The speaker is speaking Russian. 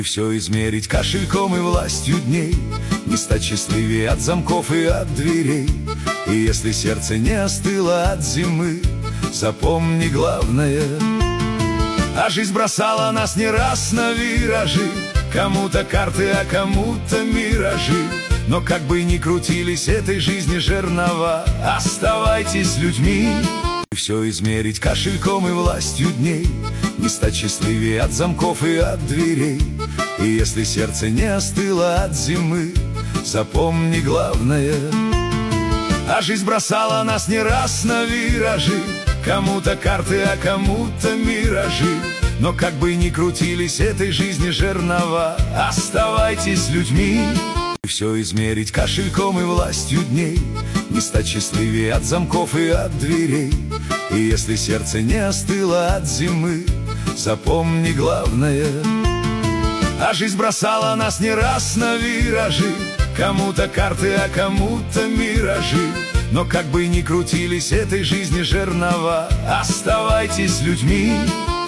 Все измерить кошельком и властью дней, не стать счастливее от замков и от дверей. И если сердце не остыло от зимы, запомни главное: а жизнь бросала нас не раз на виражи, кому-то карты, а кому-то миражи. Но как бы ни крутились этой жизни жернова, оставайтесь людьми. Все измерить кошельком и властью дней, не стать счастливее от замков и от дверей. И если сердце не остыло от зимы, запомни главное: а жизнь бросала нас не раз на виражи, кому-то карты, а кому-то миражи. Но как бы ни крутились этой жизни жернова, оставайтесь людьми. Все измерить кошельком и властью дней, не стать счастливее от замков и от дверей. И если сердце не остыло от зимы, запомни главное: а жизнь бросала нас не раз на виражи, кому-то карты, а кому-то миражи. Но как бы ни крутились этой жизни жернова, оставайтесь людьми.